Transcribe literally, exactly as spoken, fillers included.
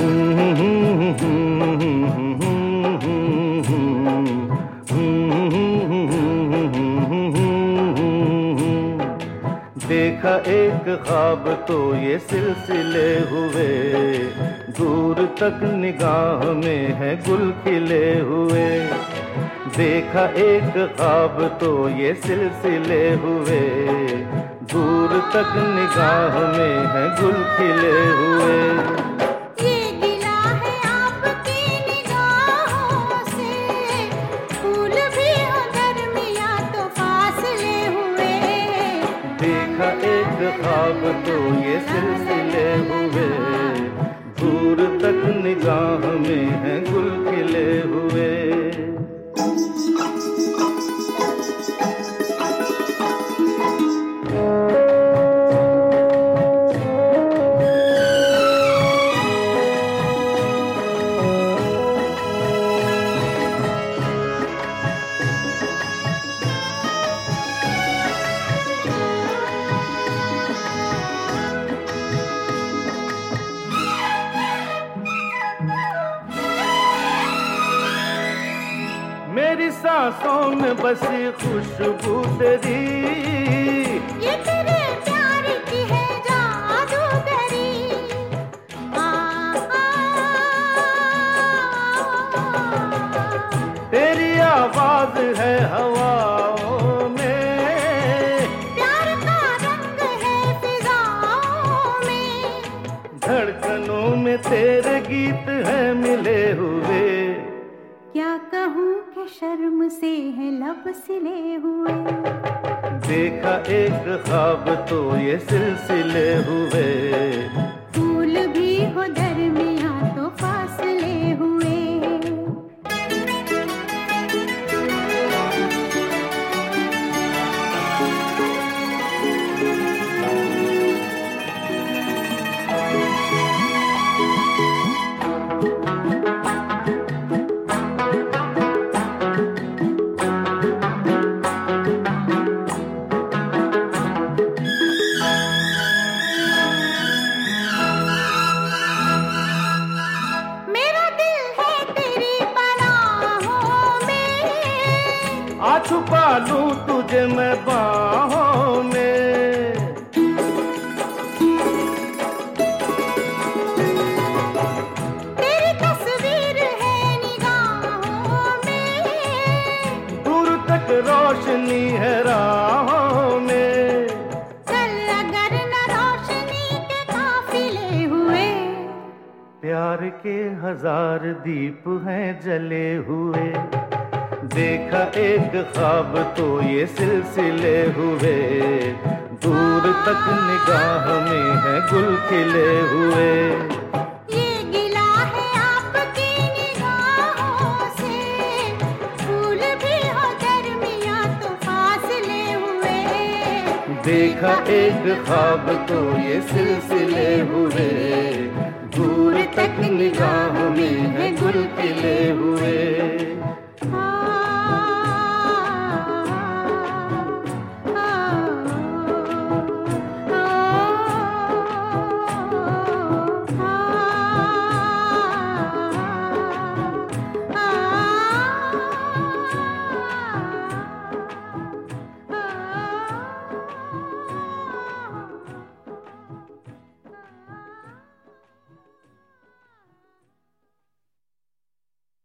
देखा एक ख्वाब तो ये सिलसिले हुए, दूर तक निगाह में है गुल खिले हुए। देखा एक ख्वाब तो ये सिलसिले हुए, दूर तक निगाह में है गुल खिले हुए। ये गिला है आपकी निगाहों से, फूल भी हो दरमियां तो फासले हुए। देखा एक ख्वाब तो ये सिलसिले हुए, दूर तक निगाह में है गुल खिले हुए। मेरी सांसों में बसी खुशबू तेरी, ये तेरे प्यार की है जादूगरी। आ, आ, तेरी आवाज है हवाओं में, प्यार का रंग है फिजाओं में। धड़कनों में तेरे गीत हैं मिले हुए। क्या कहूँ कि शर्म से है लब सिले हुए। देखा एक ख्वाब तो ये सिलसिले हुए, फूल भी हो दरमियां तो फासले हुए। आ छुपा लूं तुझे मैं बाहों में, तेरी तस्वीर है निगाहों में। दूर तक रोशनी है राहों में। चल अगर न रोशनी के काफिले हुए। प्यार के हजार दीप हैं जले हुए। देखा एक ख्वाब तो ये सिलसिले हुए, दूर तक निगाह में है गुल खिले हुए। ये गिला है आपकी निगाहों से, फूल भी हो दरमियां तो फासले हुए। देखा एक ख्वाब तो ये सिलसिले हुए, दूर तक निगाह